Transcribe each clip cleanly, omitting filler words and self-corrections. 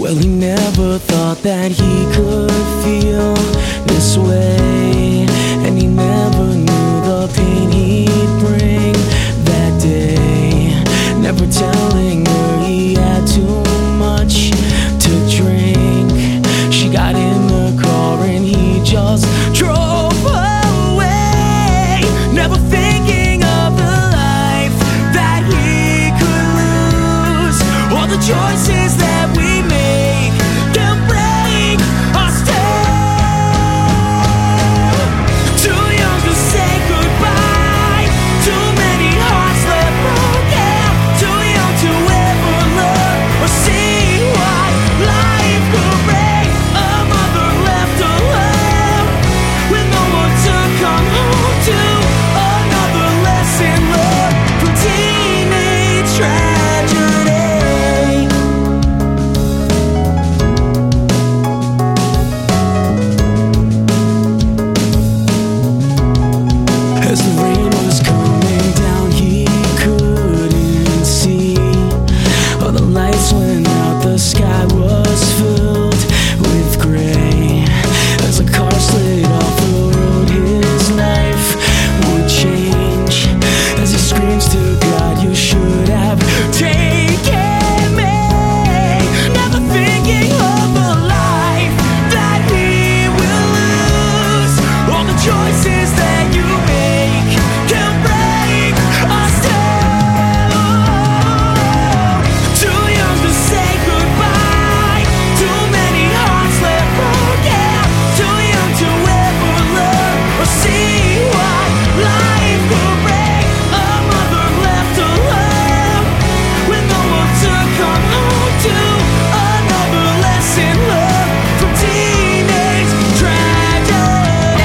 Well, he never thought that he could feel this way, and he never knew the pain he'd bring that day. Never telling her he had too much to drink. She got in the car and he just drove away, never thinking of the life that he could lose. All the choices that we make can break us down. Too young to say goodbye, too many hearts left broken. Too young to ever learn or see what life could bring. A mother left alone with no one to come home to. Another lesson learned from teenage tragedy. As the rain was coming down, he couldn't see. All the lights went out, the sky was filled with gray. As the car slid off the road, his life would change. As he screams to God, you should have taken me. Never thinking of the life that he will lose. All the choices that you make can break us down. Too young to say goodbye, too many hearts left broken. Too young to ever learn or see what life could bring. A mother left alone with no one to come home to. Another lesson learned from teenage tragedy.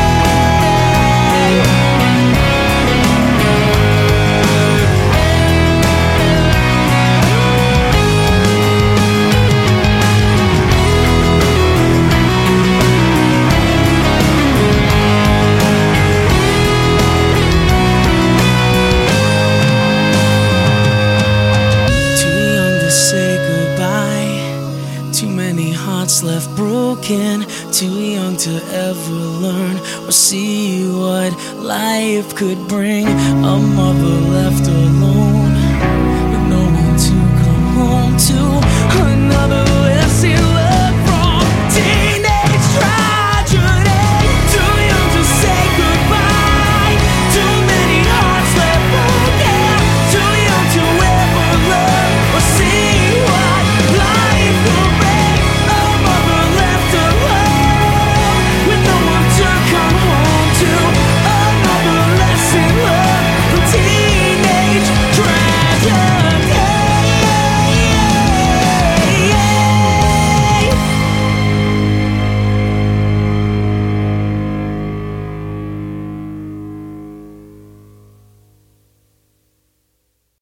Too young to say goodbye, too many hearts left broken. Too young to ever learn or see what life could bring. A mother left alone